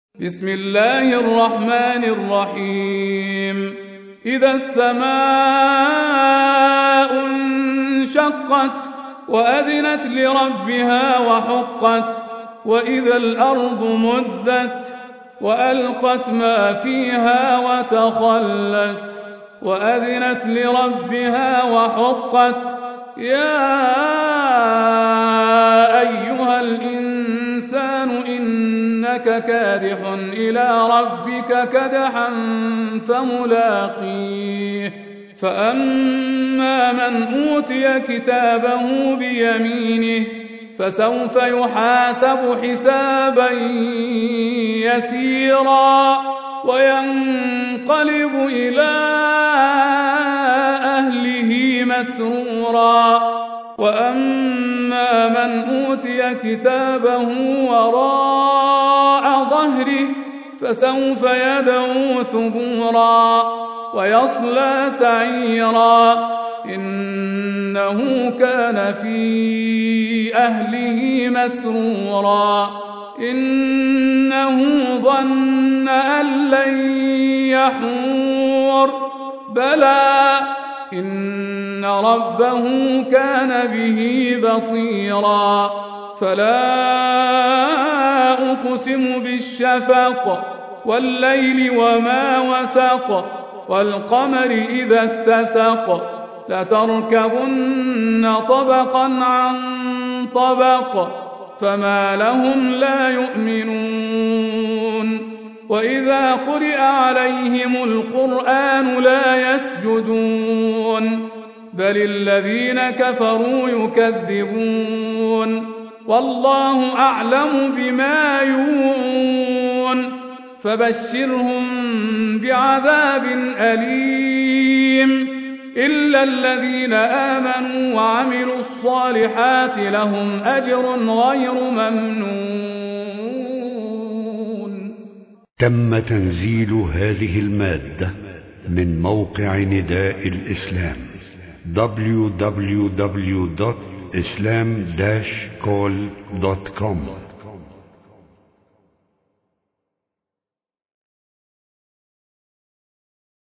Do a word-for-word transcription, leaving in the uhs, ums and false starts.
بسم الله الرحمن الرحيم إذا السماء انشقت وأذنت لربها وحقت وإذا الأرض مدت وألقت ما فيها وتخلت وأذنت لربها وحقت يا أيها الإنسان إنك كادح إلى ربك كدحا فملاقيه فأما من أوتي كتابه بيمينه فسوف يحاسب حسابا يسيرا وينقلب إلى أهله مسرورا وأما من أوتي كتابه وراء ظهره فسوف يدعو ثبورا ويصلى سعيرا إنه كان في أهله مسرورا إنه ظن أن لن يحور بلى إن ربه كان به بصيرا فلا أقسم بالشفق والليل وما وسق والقمر إذا اتسق لتركبن طبقا عن طبق فما لهم لا يؤمنون وإذا قرئ عليهم القرآن لا يسجدون بل الذين كفروا يكذبون والله أعلم بما يوعون فبشرهم بعذاب أليم إلا الذين آمنوا وعملوا الصالحات لهم أجر غير ممنون. تم تنزيل هذه المادة من موقع نداء الإسلام دبليو دبليو دبليو دوت إسلام داش كول دوت كوم.